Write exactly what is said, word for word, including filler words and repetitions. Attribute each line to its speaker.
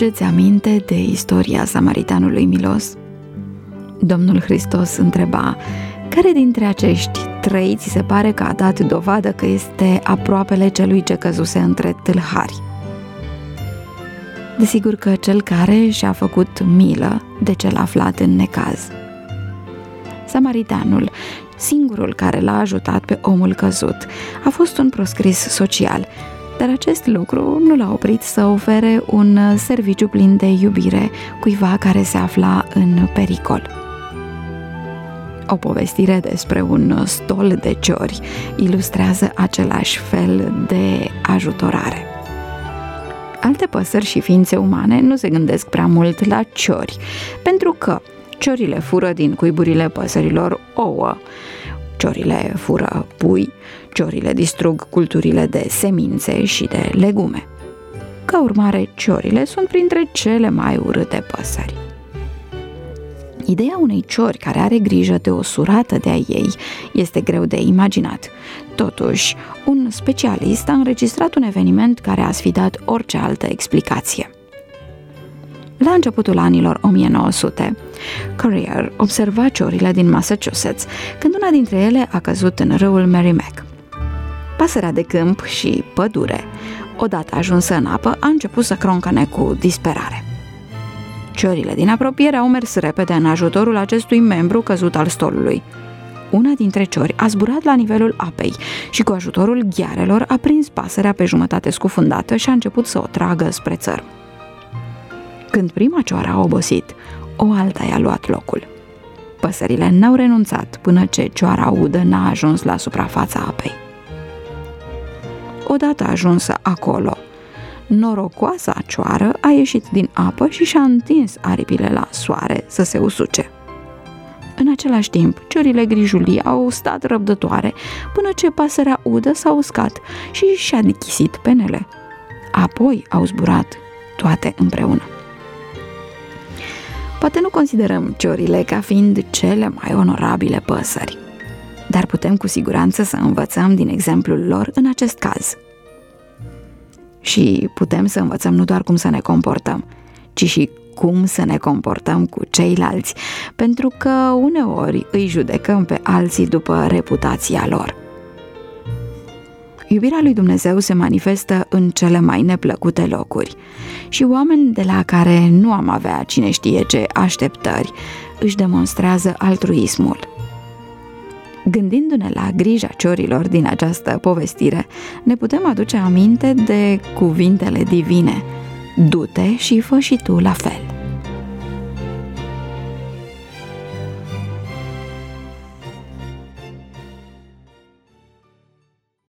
Speaker 1: aduceți aminte de istoria samaritanului milos? Domnul Hristos întreba: care dintre acești trei ți se pare că a dat dovadă că este aproapele celui ce căzuse între tâlhari? Desigur că cel care și-a făcut milă de cel aflat în necaz. Samaritanul, singurul care l-a ajutat pe omul căzut, a fost un proscris social, dar acest lucru nu l-a oprit să ofere un serviciu plin de iubire cuiva care se afla în pericol. O povestire despre un stol de ciori ilustrează același fel de ajutorare. Alte păsări și ființe umane nu se gândesc prea mult la ciori, pentru că ciorile fură din cuiburile păsărilor ouă, ciorile fură pui, ciorile distrug culturile de semințe și de legume. Ca urmare, ciorile sunt printre cele mai urâte păsări. Ideea unei ciori care are grijă de o surată de-a ei este greu de imaginat. Totuși, un specialist a înregistrat un eveniment care a sfidat orice altă explicație. La începutul anilor o mie nouă sute, Courier observa ciorile din Massachusetts când una dintre ele a căzut în râul Merrimack. Pasărea de câmp și pădure, odată ajunsă în apă, a început să croncăne cu disperare. Ciorile din apropiere au mers repede în ajutorul acestui membru căzut al stolului. Una dintre ciori a zburat la nivelul apei și cu ajutorul ghearelor a prins pasărea pe jumătate scufundată și a început să o tragă spre țărm. Când prima cioară a obosit, o alta i-a luat locul. Păsările n-au renunțat până ce cioara udă n-a ajuns la suprafața apei. Odată ajunsă acolo, norocoasa cioară a ieșit din apă și și-a întins aripile la soare să se usuce. În același timp, ciorile grijulii au stat răbdătoare până ce pasărea udă s-a uscat și și-a dichisit penele. Apoi au zburat toate împreună. Poate nu considerăm ciorile ca fiind cele mai onorabile păsări, dar putem cu siguranță să învățăm din exemplul lor în acest caz. Și putem să învățăm nu doar cum să ne comportăm, ci și cum să ne comportăm cu ceilalți, pentru că uneori îi judecăm pe alții după reputația lor. Iubirea lui Dumnezeu se manifestă în cele mai neplăcute locuri și oameni de la care nu am avea cine știe ce așteptări își demonstrează altruismul. Gândindu-ne la grija ciorilor din această povestire, ne putem aduce aminte de cuvintele divine: du-te și fă și tu la fel.